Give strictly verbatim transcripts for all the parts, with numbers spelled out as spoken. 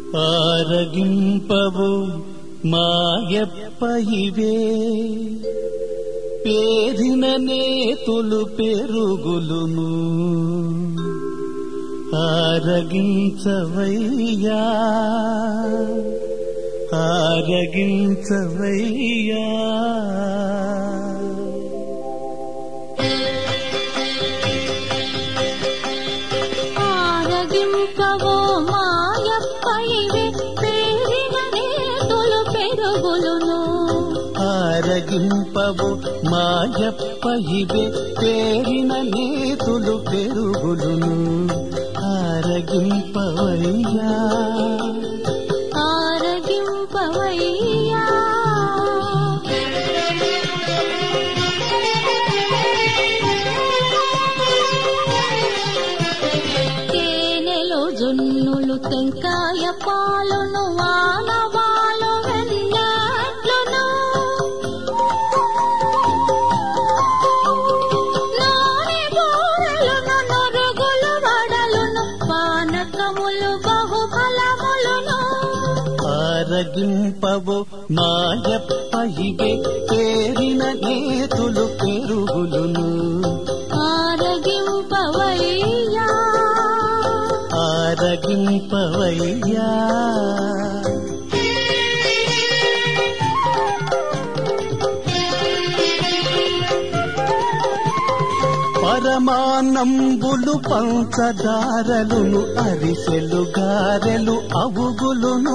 ఆరగింపవు మాయప్ప ఇవే పేరిన నేతులు పెరుగులును ఆరగించవయ్యా ఆరగించవయ్యా. ఆరగింపవో మాయప్ప ఇవే పేరిన నేతులు పెరుగులును ఆరగింపవు మాయప్ప ఇవే పేరిన నేతులు పెరుగులును ఆరగింపవయ్యా ఆరగింపవయ్యా. తేనెలు జున్నులు టెంకాయ పాలును వానవాలు వెన్నట్లును నూనె బూరెలును నొరుగులు వడలును పానకములు బహుఫలములును ఆరగింపవు మాయప్ప ఇవే పేరిన నేతులు పెరుగులును ఆరగింపవయ్యా ఆరగింపవయ్యా. పరమానంబులు పంచదారలును అరిసెలు గారెలు అవుగులును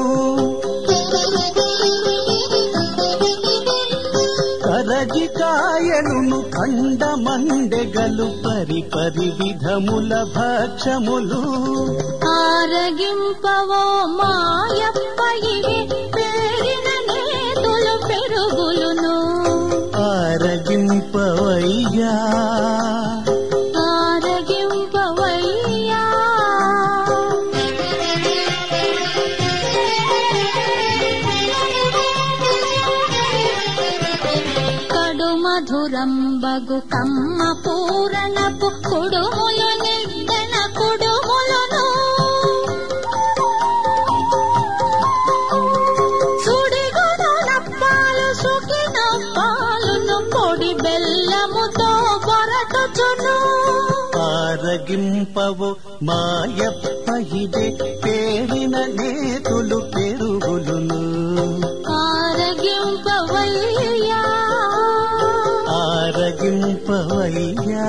కరజికాయలును ఖండమండెగలు పరి పరి విధముల భక్షములు ఆరగింపవో మాయప్ప ఇవే పేరిన నేతులు పెరుగులును ఆరగింపవయ్యా ఆరగింపవయ్యా. కడు మధురంబగు కమ్మ పూరణపు కుడుములు నిద్దన కుడుములను సుడిగుడునప్పాలు సుఖినప్పాలును పొడి బెల్లముతో పొరటుచును ఆరగింపవు మాయప్ప ఇవే పేరిన నేతులు పెరుగులును ఆరగింపవయ్యా ఆరగింపవయ్యా.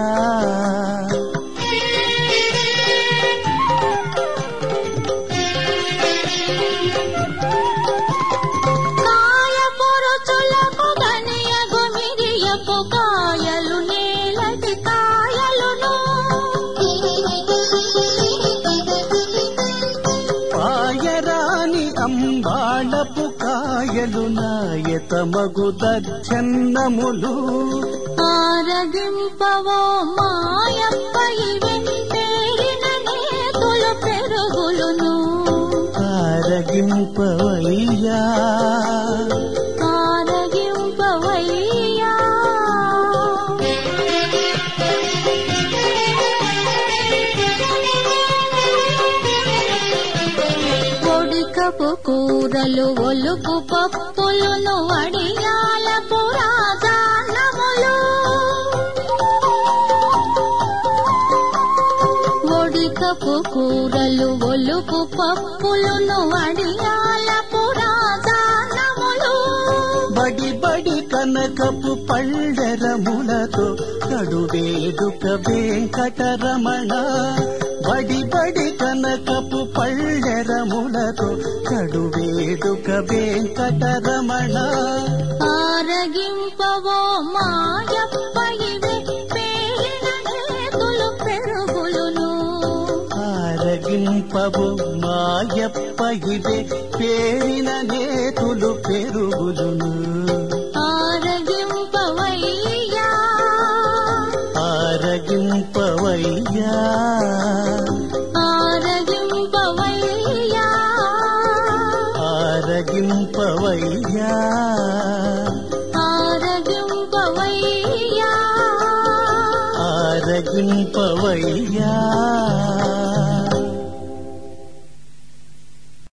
కాయ పొరుచులకు గనియగు మిరియపు కాయలు నేలటి కాయలును పాయరాని అంబాళపు కాయలు నాయతమగు దచ్చన్నములు ఆరగింపవో మాయప్ప ఇవే పేరిన నేతులు పెరుగులును ఆరగింపవయ్యా ఆరగింపవయ్యా. పొడికపు కూరలు ఒలుపు పప్పులును వడియాల పురాజానములు ఒడికపు కూరలు ఒలుపు పప్పులును వడియాల పురాజానములు బడి బడి కనకపు పళ్ళెరములతో కడువేడుక వెంకటరమణ బడి బడి కనకపు పళ్ళెరములతో కడువేడుక వెంకటరమణ ఆరగింపవో మాయప్ప ఇవే పేరిన నేతులు పెరుగులును ఆరగింపవు మాయప్ప ఇవే పేరిన నేతులు పెరుగులును ఆరగింపవయ్యా ఆరగింపవయ్యా ఆరగింపవయ్యా ఆరగింపవయ్యా ఆరగింపవయ్యా ఆరగింపవయ్యా.